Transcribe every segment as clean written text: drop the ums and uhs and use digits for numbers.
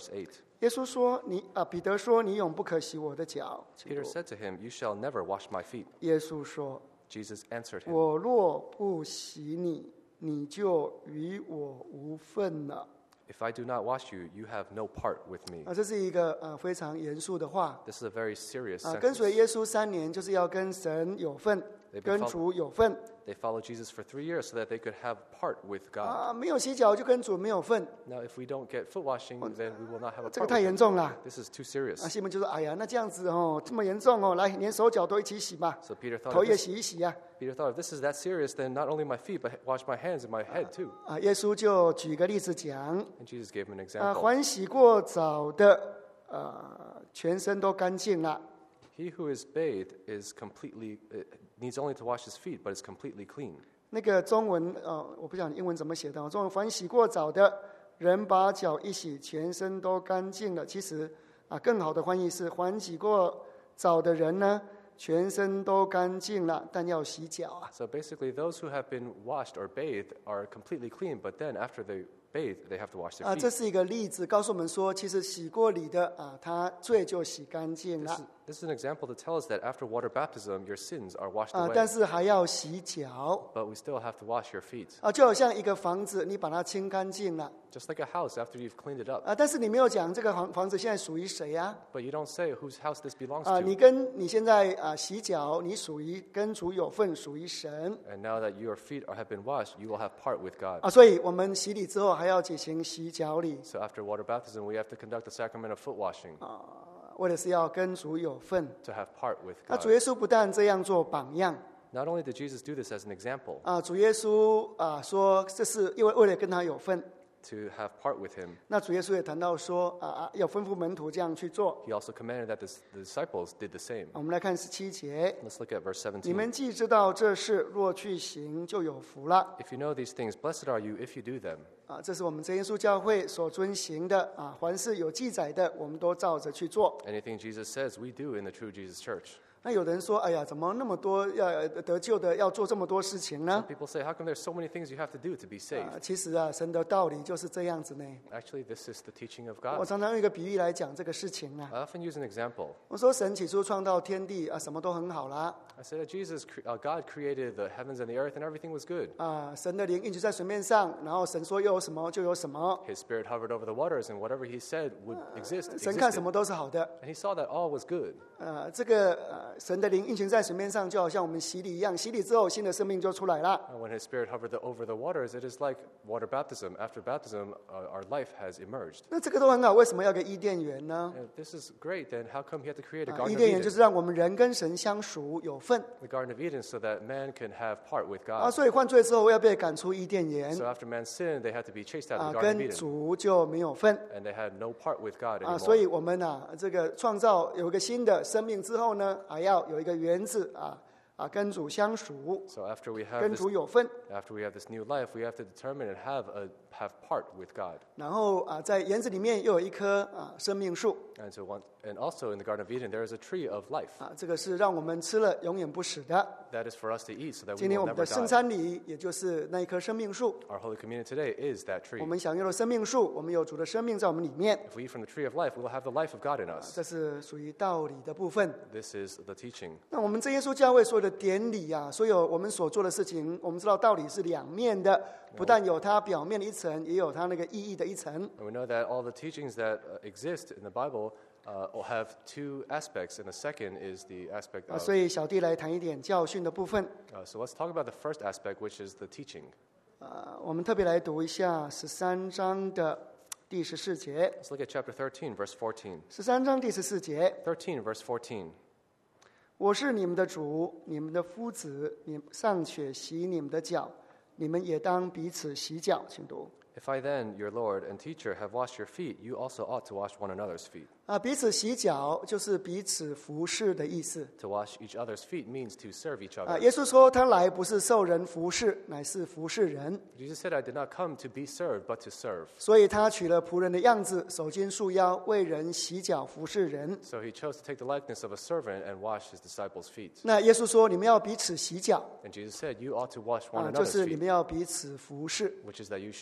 8. 耶稣说：“彼得说，你永不可洗我的脚。” Peter said to him, You shall never wash my feet. 耶稣说 Jesus answered：“ him, 我若不洗你，你就与我无分了。” If I do not wash you, you have no part with me. 这是一个非常严肃的话。 This is a very serious 跟随 sentence. 耶稣3年，就是要跟神有份，跟主有份。 They followed Jesus for 3 years so that they could have part with God. 没有洗脚就跟主没有份， Now, if we don't get foot washing, then we will not have a 这个 part 太 with 严 him. 重了。 This is too serious. 西门就说：“哎呀，那这样子这么严重来，连手脚都一起洗吧， So Peter 头 thought, 也 if 洗一洗啊。 this is that serious, then not only my feet, but wash my hands and my head too. ” 耶稣就举个例子讲， And Jesus gave him an example. 还洗过澡的，全身都干净了。 He who is bathed is completely needs only to wash his feet, but is completely clean. 那个中文我不晓得英文怎么写的，中文凡洗过澡的人把脚一洗，全身都干净了。其实更好的翻译是凡洗过澡的人呢，全身都干净了，但要洗脚啊。 So basically, those who have been washed or bathed are completely clean, but then after they bathe, they have to wash their 这 feet. 是一个例子，告诉我们说，其实洗过礼的他罪就洗干净了 This is an example to tell us that after water baptism, your sins are washed 但 away, 是还要洗脚 but we still have to wash your feet. 就好像一个房子，你把它清干净了 Just like a house after you've cleaned it up. 但是你没有讲这个房子现在属于谁呀 But you don't say whose house this belongs 你 to. 跟你现在洗脚，你属于跟主有份，属于神 And now that your feet have been washed, you will have part with God. 所以我们洗礼之后还要举行洗脚礼 So after water baptism, we have to conduct the sacrament of foot washing 为的是要跟主有份 to have part with 主 God. 耶稣不但这样做榜样 Not only did Jesus do this as an example 主耶稣说这是因为了跟他有份 to have part with him, 那主耶稣也谈到说要吩咐门徒这样去做 he also commanded that the disciples did the same. 我们来看17节 Let's look at verse 你们 17. 既知道这事，若去行，就有福了 If you know these things, blessed are you if you do them. 这是我们真耶稣教会所遵行的凡是有记载的，我们都照着去做。 Anything Jesus says, we do in the true Jesus Church. 那有人说：“哎呀，怎么那么多要得救的，要做这么多事情呢 People say, how come there's so many things you have to do to be saved? 其实神的道理就是这样子呢。 Actually, this is the teaching of 我 God. 常常用一个比喻来讲这个事情 I often use an example. 我说神起初创造天地什么都很好啦 I said that God created the heavens and the earth, and everything was good. 神的灵运行在水面上，然后神说又有什么就有什么， His spirit hovered over the waters, and whatever he said would exist. 神看什 Existed. 么都是好的。 And he saw that all was good. 这个神的灵运行在水面上，就好像我们洗礼一样，洗礼之后新的生命就出来了。 And when his spirit hovered over the waters, it is like water baptism. After baptism, our life has emerged. 那这个都很好，为什么要个伊甸园呢？ And if this is great, then how come he had to create a 伊 garden of 甸园就 Eden? 是让我们人跟神相属有份 The garden of Eden, so that man can have part with God. 所以犯罪之后要被赶出伊甸园 So after man sinned, they had to be chased out of the Garden 跟 of Eden, 主就没有份 and they had no part with God 所以 anymore. 我们这个创造有一个新的生命之后呢，还要有一个园子跟主相属， So after we have 跟 this, 主有份。 after we have this new life, we have to determine and have part with God. 然后在园子里面又有一棵生命树 And also in the Garden of Eden, there is a tree of life 这个是让我们吃了永远不死的。 that is for us to eat, so that we 今天 will 我们 never 的圣 die. 餐礼也就是那一棵生命树， Our Holy Communion today is that 我 tree. 们享用了生命树，我们有主的生命在我们里面， If we eat from the tree of life, we will have the life of God in us. 这是属于道理的部分。 This is the teaching. 那我们真耶稣教会所有的典礼所有我们所做的事情，我们知道道理是两面的，不但有它表面的一层，也有它那个意义的一层。 And we know that all the teachings that exist in the Bible have two aspects, and the second is the aspect of. 所以小弟来谈一点教训的部分。 So let's talk about the first aspect, which is the teaching. 我们特别来读一下13章的第14节。 Let's look at chapter 13, verse 14. 13章第14节， 13, verse 14. 我是你们的主，你们的夫子，你尚且洗你们的脚，你们也当彼此洗脚。请读。 If I then, your Lord and teacher, have washed your feet, you also ought to wash one another's feet. 彼此洗脚就是彼此服侍的意思。 To wash each other's feet means to serve each other. 耶稣说他来不是受人服侍，乃是服侍人。 Jesus said, I did not come to be served, but to serve. 所以他取了仆人的样子，手巾束腰，为人洗脚服侍人。 So he chose to take the likeness of a servant and wash his disciples' feet. 那耶稣说，你们要彼此洗脚， And Jesus said, you ought to wash one 就 another's 是你 feet, 们要彼此服侍。 which is that you should serve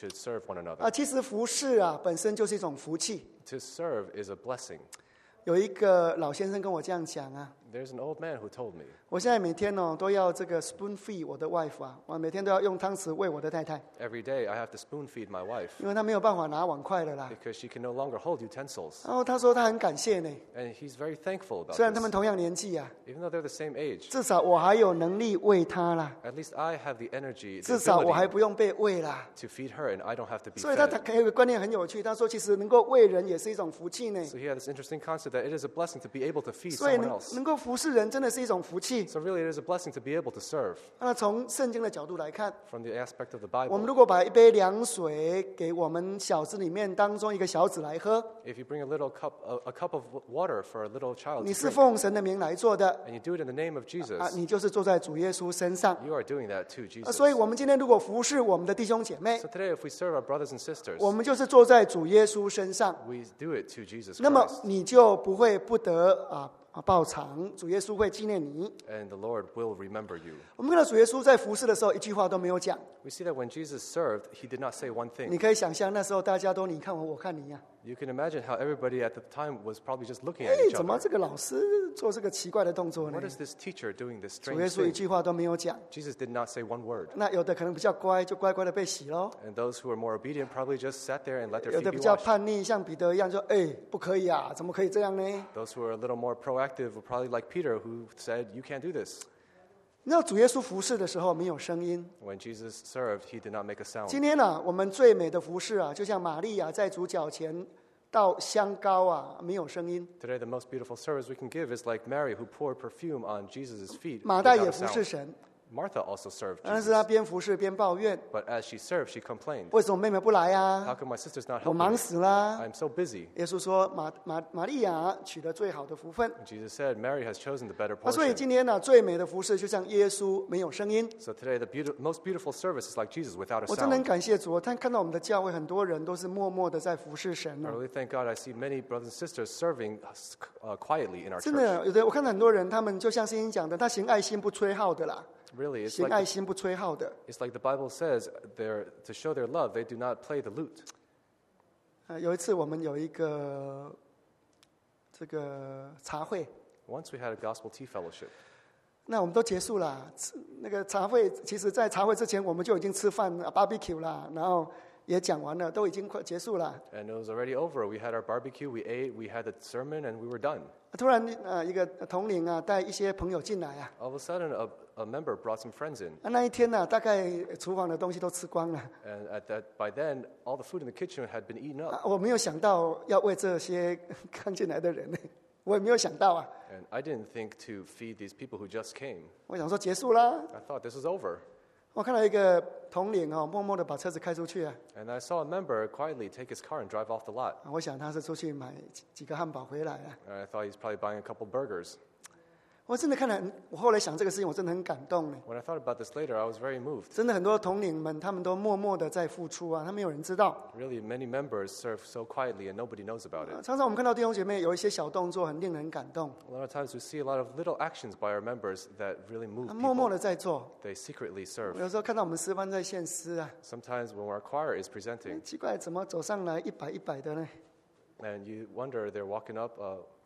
one another. 其实服侍本身就是一种福气。 To serve is a blessing. 有一个老先生跟我这样讲 There's an old man who told me, 我现在每天都要这个 spoon feed 我的 wife 我每天都要用汤匙喂我的太太， every day I have to spoon feed my wife 因为她没有办法拿碗筷了啦。 because she can no longer hold utensils. 然后他说他很感谢呢， And he's very thankful about 虽然他们 this. 同样年纪 Even though they're the same age, 至少我还有能力喂她啦， at least I have the energy, 至 the 少我还 ability 不用被喂啦。 to feed her, and I don't have to be 所以他 fed. 有一个观念很有趣，他说其实能够喂人也是一种福气呢。 So he had this interesting concept that it is a blessing to be able to feed 所以 someone else. 能够服侍人真的是一种福气。 So really, it is a blessing to be able to serve. 那从圣经的角度来看， From the aspect of the 我们 Bible, 如果把一杯凉水给我们小子里面当中一个小子来喝， if you bring a cup of water for a little child 你 to 是 drink, 奉神的名来做的 and you do it in the name of Jesus, 你就是坐在主耶稣身上。 you are doing that to Jesus. 所以我们今天如果服侍我们的弟兄姐妹， So today, if we serve our brothers and sisters, 我们就是坐在主耶稣身上， we do it to Jesus 那么 Christ, 你就不会不得报偿，主耶稣会纪念你。 and the Lord will remember you. 我们看到主耶稣在服侍的时候，一句话都没有讲。 We see that when Jesus served, he did not say one 你 thing. 可以想象那时候大家都你看我，我看你呀、 You can imagine how everybody at the time was probably just looking at each 怎么 other. 这个老师做这个奇怪的动作呢 What？is this teacher doing this 主耶 strange 稣一 thing? 句话都没有讲。 Jesus did not say one word. 那有的可能比较乖，就乖乖的被洗喽； And those who were more obedient probably just sat there and let their 有 feet 的 be 比较 washed. 叛逆，像彼得一样就，不可以啊，怎么可以这样呢？ Those who were a little more proactive were probably like Peter, who said, "You can't do this." 那主耶稣服侍的时候没有声音。 When Jesus served, he did not make a sound. 今天我们最美的服侍就像玛利亚在主脚前倒香膏没有声音。 Today, the most beautiful service we can give is like Mary, who poured perfume on Jesus' feet 马大 without 也 a 服侍 sound. 神， Martha also served 但是他 Jesus. 边服侍边抱怨， But as she served, she complained, 为什么妹妹不来 "How 啊？ come my sister's not 我 helping 忙 me? 死啦！ I'm so busy." 耶稣说玛利亚取得最好的福分。 And Jesus said, "Mary has chosen the better 所以 portion." 今天最美的服侍就像耶稣没有声音。 So today, the most beautiful service is like Jesus without a 我真的很 sound. 感谢主，但看到我们的教会很多人都是默默的在服侍神 I really thank God I see many brothers and sisters serving quietly in our 真 church. 的，有的我看到很多人，他们就像圣经讲的，他行爱心不吹号的啦， Really, 行爱心不吹号的。 it's like the Bible says, to show their love, they do not play the lute. 有一次我们有一个这个茶会， Once we had a gospel tea fellowship. 那我们都结束了。那个茶会，其实在茶会之前我们就已经吃饭barbecue 啦，然后也讲完了，都已经快结束了。 And it was already over. We had our barbecue, we ate, we had the sermon, and we were done. 突然一个统领带一些朋友进来 All of a sudden, a member brought some friends in. 那一天大概厨房的东西都吃光了。 And by then, all the food in the kitchen had been eaten up. 我没有想到要为这些刚进来的人我也没有想到 And I didn't think to feed these people who just came. 我想说结束啦。 I thought this was over. 我看到一个统领默默的把车子开出去 And I saw a member quietly take his car and drive off the lot. 我想他是出去买几个汉堡回来 And I thought he's probably buying a couple burgers. 我真的看了我后来想这个事情，我真的很感动 When I thought about this later, I was very moved. 真的很多统领们他们都默默的在付出他没有人知道 Really, many members serve so quietly and nobody knows about it. 常常我们看到弟兄姐妹有一些小动作很令人感动 A lot of times we see a lot of little actions by our members that really move 默默 people. 的在做 They secretly serve. 有时候看到我们诗班在献诗 Sometimes when our choir is presenting 奇怪怎么走上来一百的呢 and you wonder they're walking up,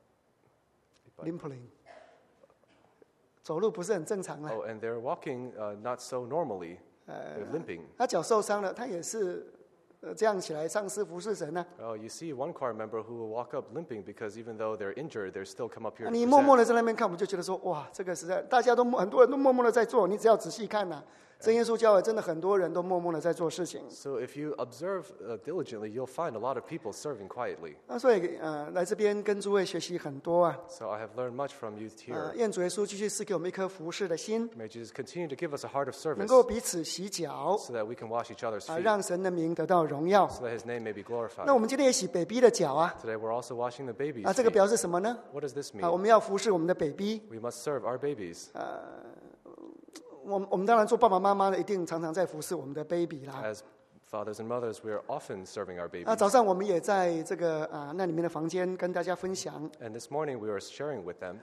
limping 走路不是很正常 and they're walking not so normally. They're limping. 他脚受伤了他也是这样起来唱诗服侍神 You see one choir member who will walk up limping because even though they're injured, they're still come up here to 你默默 present. 的在那边看我们就觉得说哇这个实在大家都很多人都默默的在做你只要仔细看真耶稣教会真的很多人都默默的在做事情 So if you observe diligently, you'll find a lot of people serving quietly. 所以来这边跟诸位学习很多 So I have learned much from youth here. 愿主耶稣继续赐给我们一颗服侍的心 May Jesus continue to give us a heart of 能 service 够彼此洗脚 so that we can wash each other's feet, 让神的名得到荣耀 so that His name may be glorified. 那我们今天也洗 baby 的脚 Today we're also washing the babies' 这个 feet. 表示什么呢 What does this 我 mean? 们要服侍我们的 baby We must serve our babies. 我们当然做爸爸妈妈的一定常常在服侍我们的 baby 啦 As fathers and mothers, we are often serving our 早 babies. 上我们也在这个那里面的房间跟大家分享 And this morning we were sharing with them.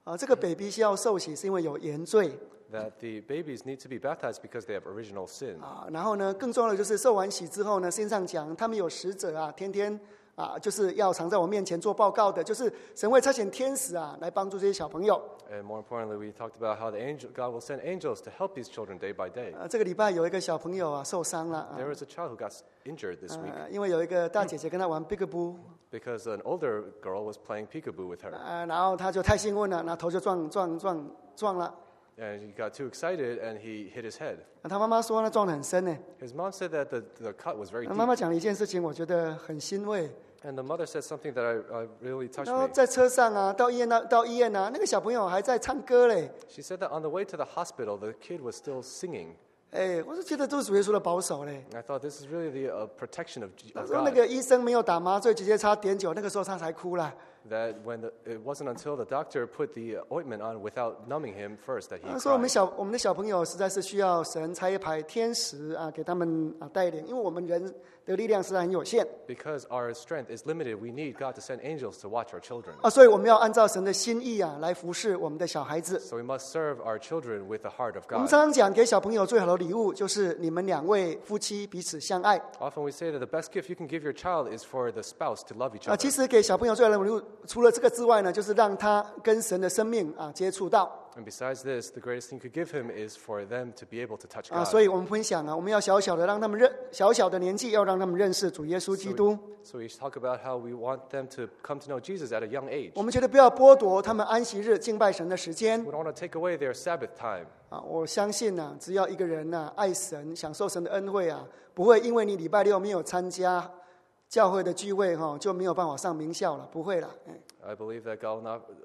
这个 baby 需要受洗是因为有原罪 that the babies need to be baptized because they have original sin. 然后呢，更重要的就是受完洗之后呢，圣经上讲他们有使者啊，天天就是要常在我面前做报告的，就是神会差遣天使啊来帮助这些小朋友。 And more importantly, we talked about how God will send angels to help these children day by day. 这个礼拜有一个小朋友啊受伤了 There was a child who got injured this week 因为有一个大姐姐跟他玩 Peekaboo because an older girl was playing peekaboo with her. 然后他就太兴奋了，拿头就撞了。 And he got too excited and he hit his head. 他妈妈说他撞得很深呢。 His mom said that the cut was very 妈妈 deep. 讲了一件事情，我觉得很欣慰。 And the mother said something that I really touched 然后 me. 在车上啊，到医院啊，那个小朋友还在唱歌嘞。 She said that on the way to the hospital, the kid was still singing. 我是觉得这是主耶稣的保守嘞。 And I thought this is really the protection of 他说那 God. 个医生没有打麻醉，直接插碘酒，那个时候他才哭了。 That it wasn't until the doctor put the ointment on without numbing him first that he 他说我们 cried. 我们的小朋友实在是需要神差一排天使啊，给他们带领，因为我们人的力量实在很有限 Because our strength is limited, we need God to send angels to watch our children. 所以我们要按照神的心意啊来服侍我们的小孩子。 So we must serve our children with the heart of 我们 God. 常常讲给小朋友最好的礼物就是你们两位夫妻彼此相爱 Often we say that the best gift you can give your child is for the spouse to love each 其 other. 实给小朋友最好的礼物，除了这个之外呢，就是让他跟神的生命接触到 And besides this, the greatest thing you could give him is for them to be able to touch 所 God. 以我们分享我们要小小的让他们小小的年纪要让他们认识主耶稣基督。 So we talk about how we want them to come to know Jesus at a young age. 我们觉得不要剥夺他们安息日敬拜神的时间 We don't want to take away their Sabbath time. 我相信只要一个人爱神，享受神的恩惠不会因为你礼拜六没有参加教会的聚会就没有办法上名校了，不会了。 I believe that God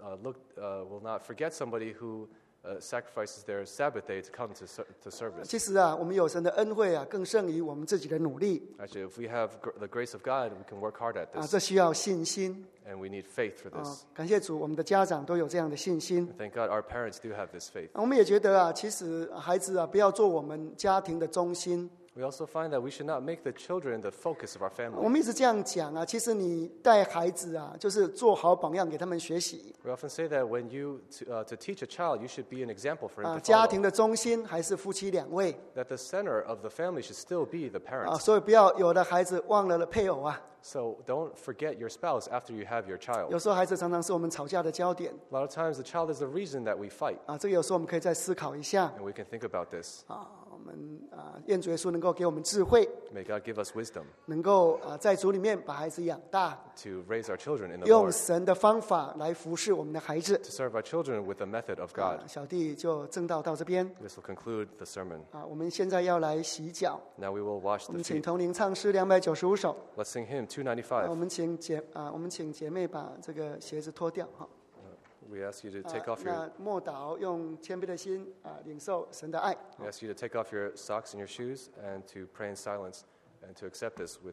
will not forget somebody who sacrifices their Sabbath day to come to service. 其实我们有神的恩惠更胜于我们自己的努力 Actually, if we have the grace of God, we can work hard at this. 这需要信心 And we need faith for this. 感谢主，我们的家长都有这样的信心。 Thank God our parents do have this faith. 我们也觉得其实孩子不要做我们家庭的中心。 We also find that we should not make the children the focus of our 我 family. 们一直这样讲其实你带孩子就是做好榜样给他们学习 We often say that when to teach a child, you should be an example for him to 家 follow. 庭的中心还是夫妻两位 That the center of the family should still be the parents. 所以不要有的孩子忘了配偶 So don't forget your spouse after you have your 有 child. 时候孩子常常是我们吵架的焦点 A lot of times the child is the reason that we fight. 这个有时候我们可以再思考一下 And we can think about this. 我们愿主耶稣能够给我们智慧 May God give us wisdom 能够在主里面把孩子养大 to raise our children in the 用 Lord, 神的方法来服侍我们的孩子 to serve our children with the method of God. 小弟就正道到这边 This will conclude the sermon. 我们现在要来洗脚 Now we will wash 我 the 们请 feet. 同龄唱诗295首 Let's sing hymn 我 295. 们请姐妹把这个鞋子脱掉 We ask you to take off your 那默祷用谦卑的心领受神的爱 we ask you to take off your socks and your shoes and to pray in silence and to accept this with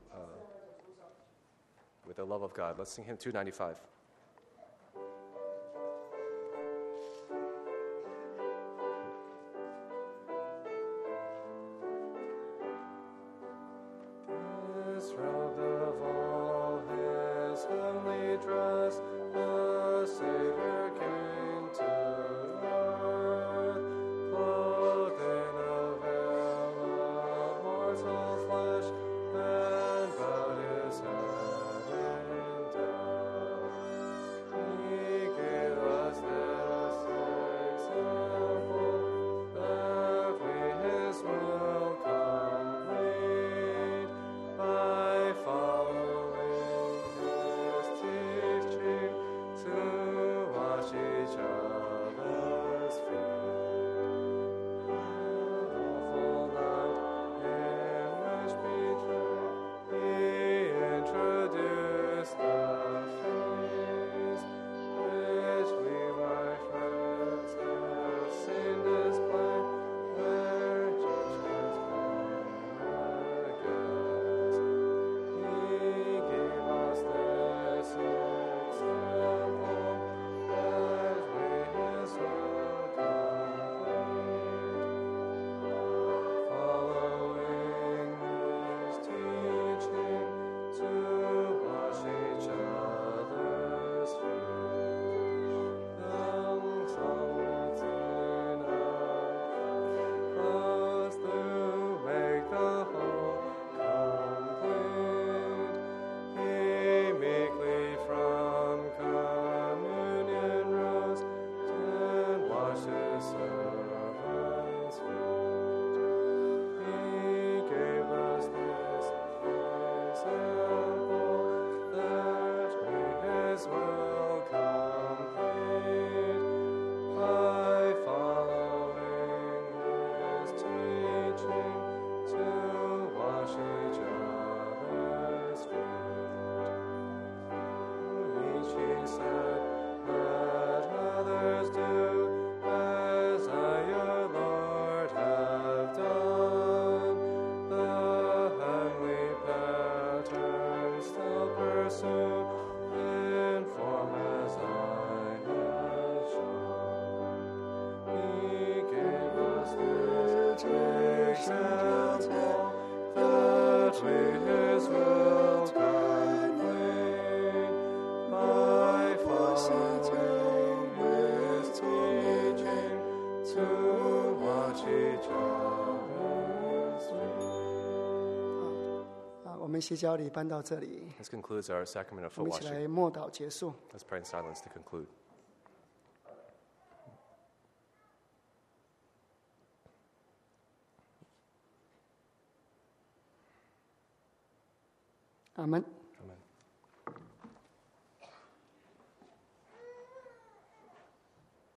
the love of God. Let's sing hymn 295. Robbed of all his heavenly dress, the Savior came to earth, clothed in a veil of mortal flesh, and bowed his head in death. He gave us this example, that we his will complete by following his teaching to form as I have shown. He gave us this example, that we His will can win by following His teaching to watch each other's feet. 我们洗脚礼办到这里， This concludes our sacrament of 我 foot 们一起 washing. 来默祷结束。 Let's pray in silence to conclude. 阿门。